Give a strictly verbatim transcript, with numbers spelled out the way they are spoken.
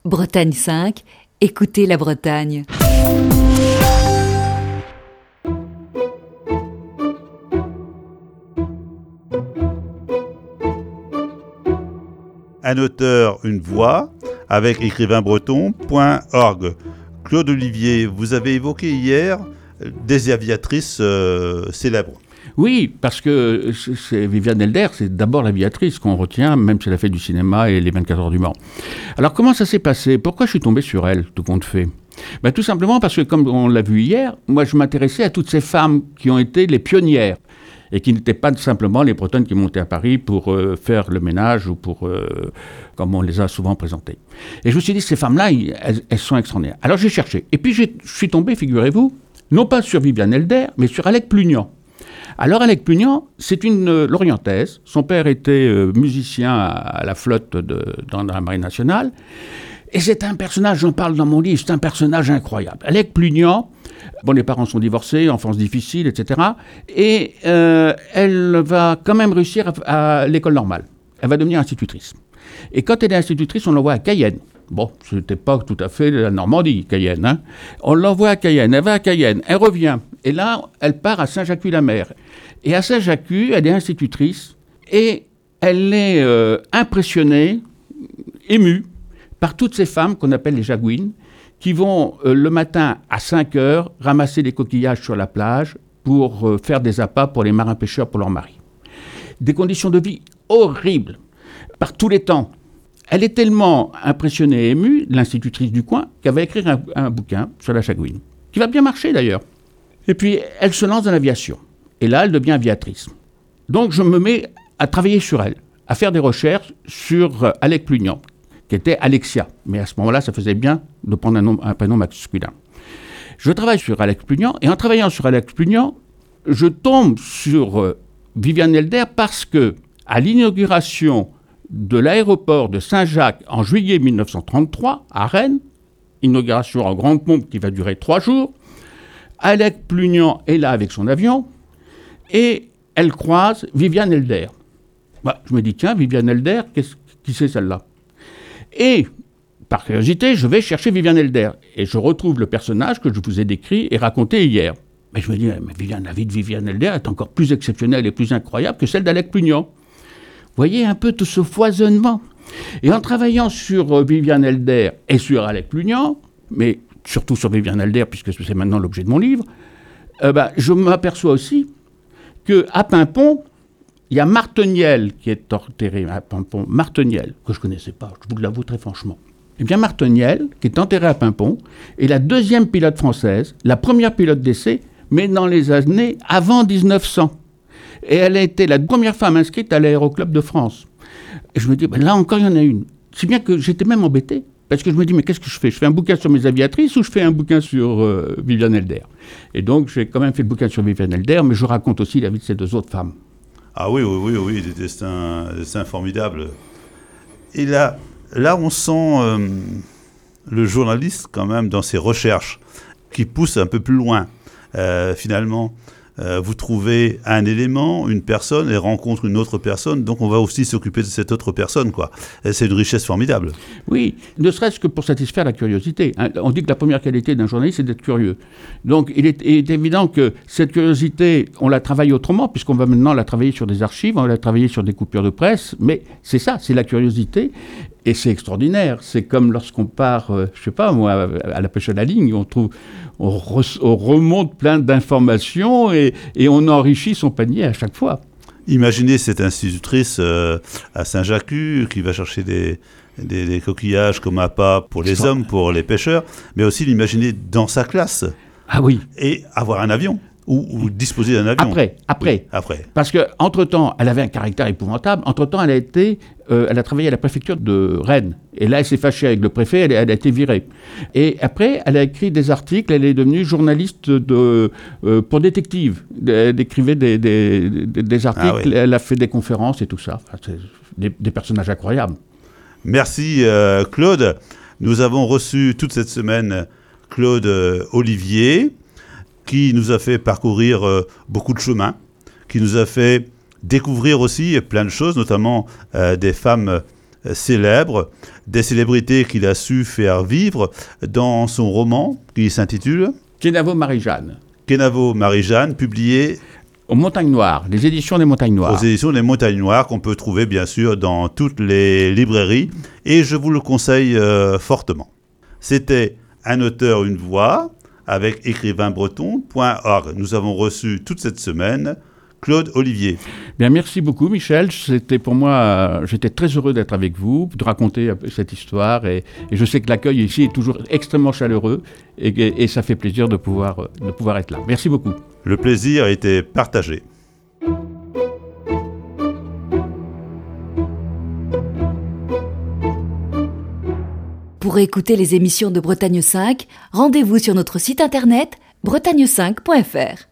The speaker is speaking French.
Bretagne cinq, écoutez la Bretagne. Un auteur, une voix, avec écrivain breton point org. Claude Olivier, vous avez évoqué hier des aviatrices euh, célèbres. Oui, parce que c'est Viviane Helder, c'est d'abord l'aviatrice qu'on retient, même si elle a fait du cinéma et les vingt-quatre heures du Mans. Alors comment ça s'est passé ? Pourquoi je suis tombé sur elle, tout compte fait ? Ben, tout simplement parce que, comme on l'a vu hier, moi je m'intéressais à toutes ces femmes qui ont été les pionnières et qui n'étaient pas simplement les Bretonnes qui montaient à Paris pour euh, faire le ménage ou pour, euh, comme on les a souvent présentées. Et je me suis dit, ces femmes-là, elles, elles sont extraordinaires. Alors j'ai cherché. Et puis je suis tombé, figurez-vous, non pas sur Viviane Helder, mais sur Alec Plugnan. Alors Alec Plugnan, c'est une euh, lorientaise. Son père était euh, musicien à, à la flotte de, dans la Marine nationale. Et c'est un personnage, j'en parle dans mon livre, c'est un personnage incroyable. Alec Plugnan, bon, les parents sont divorcés, enfance difficile, et cetera. Et euh, elle va quand même réussir à, à l'école normale. Elle va devenir institutrice. Et quand elle est institutrice, on l'envoie à Cayenne. Bon, c'était pas tout à fait la Normandie, Cayenne. Hein. On l'envoie à Cayenne, elle va à Cayenne, elle revient. Et là, elle part à Saint-Jacques-la-Mer. Et à Saint-Jacques, elle est institutrice. Et elle est euh, impressionnée, émue, par toutes ces femmes qu'on appelle les jagouines, qui vont euh, le matin à cinq heures ramasser des coquillages sur la plage pour euh, faire des appâts pour les marins-pêcheurs pour leur mari. Des conditions de vie horribles, par tous les temps. Elle est tellement impressionnée et émue, l'institutrice du coin, qu'elle va écrire un, un bouquin sur la jagouine, qui va bien marcher d'ailleurs. Et puis, elle se lance dans l'aviation. Et là, elle devient aviatrice. Donc, je me mets à travailler sur elle, à faire des recherches sur euh, Alec Plugnan, qui était Alexia. Mais à ce moment-là, ça faisait bien de prendre un, nom, un prénom masculin. Je travaille sur Alec Plugnan, et en travaillant sur Alec Plugnan, je tombe sur euh, Viviane Helder parce que, à l'inauguration de l'aéroport de Saint-Jacques en juillet mille neuf cent trente-trois, à Rennes, inauguration en grande pompe qui va durer trois jours, Alec Plugnan est là avec son avion, et elle croise Viviane Helder. Bah, je me dis, tiens, Viviane Helder, qui c'est celle-là ? Et, par curiosité, je vais chercher Viviane Helder. Et je retrouve le personnage que je vous ai décrit et raconté hier. Mais je me dis, mais Viviane, la vie de Viviane Helder est encore plus exceptionnelle et plus incroyable que celle d'Alec Plugnan. Vous voyez un peu tout ce foisonnement. Et en travaillant sur euh, Viviane Helder et sur Alec Plugnan, mais surtout sur Viviane Helder, puisque c'est maintenant l'objet de mon livre, euh, bah, je m'aperçois aussi qu'à Paimpont, il y a Marteniel qui est enterré à Paimpont. Marteniel, que je ne connaissais pas, je vous l'avoue très franchement. Eh bien, Marteniel, qui est enterré à Paimpont, est la deuxième pilote française, la première pilote d'essai, mais dans les années avant dix-neuf cents. Et elle a été la première femme inscrite à l'Aéroclub de France. Et je me dis, ben là encore, il y en a une. Si bien que j'étais même embêté, parce que je me dis, mais qu'est-ce que je fais ? Je fais un bouquin sur mes aviatrices ou je fais un bouquin sur euh, Viviane Helder ? Et donc, j'ai quand même fait le bouquin sur Viviane Helder, mais je raconte aussi la vie de ces deux autres femmes. Ah oui, oui, oui, oui, des destins, des destins formidables. Et là, là on sent euh, le journaliste quand même dans ses recherches, qui pousse un peu plus loin. Euh, finalement, euh, vous trouvez un élément, une personne, et rencontre une autre personne, donc on va aussi s'occuper de cette autre personne, quoi. Et c'est une richesse formidable. Oui, ne serait-ce que pour satisfaire la curiosité. Hein. On dit que la première qualité d'un journaliste, c'est d'être curieux. Donc il est, il est évident que cette curiosité, on la travaille autrement, puisqu'on va maintenant la travailler sur des archives, on va la travailler sur des coupures de presse, mais c'est ça, c'est la curiosité. Et c'est extraordinaire. C'est comme lorsqu'on part, euh, je ne sais pas moi, à la pêche à la ligne, on, trouve, on, re, on remonte plein d'informations et, et on enrichit son panier à chaque fois. Imaginez cette institutrice euh, à Saint-Jacques qui va chercher des, des, des coquillages comme appât pour les hommes, pour les pêcheurs, mais aussi l'imaginer dans sa classe. Ah oui. Et avoir un avion. Ou, ou disposer d'un avion. Après, après. Oui, après. Parce qu'entre-temps, elle avait un caractère épouvantable. Entre-temps, elle a été, euh, elle a travaillé à la préfecture de Rennes. Et là, elle s'est fâchée avec le préfet, elle, elle a été virée. Et après, elle a écrit des articles, elle est devenue journaliste de, euh, pour détective. Elle écrivait des, des, des, des articles, ah oui. Elle a fait des conférences et tout ça. Enfin, c'est des, des personnages incroyables. Merci euh, Claude. Nous avons reçu toute cette semaine Claude euh, Olivier, qui nous a fait parcourir euh, beaucoup de chemins, qui nous a fait découvrir aussi plein de choses, notamment euh, des femmes euh, célèbres, des célébrités qu'il a su faire vivre dans son roman qui s'intitule Kenavo Marie-Jeanne. Kenavo Marie-Jeanne, publié aux Montagnes Noires, les éditions des Montagnes Noires. Aux éditions des Montagnes Noires, qu'on peut trouver bien sûr dans toutes les librairies, et je vous le conseille euh, fortement. C'était Un auteur, une voix, avec écrivain breton point org. Nous avons reçu toute cette semaine Claude Olivier. Bien, merci beaucoup Michel, c'était pour moi, euh, j'étais très heureux d'être avec vous, de raconter un peu cette histoire, et, et je sais que l'accueil ici est toujours extrêmement chaleureux, et, et, et ça fait plaisir de pouvoir, de pouvoir être là. Merci beaucoup. Le plaisir a été partagé. Pour écouter les émissions de Bretagne cinq, rendez-vous sur notre site internet bretagne cinq point f r.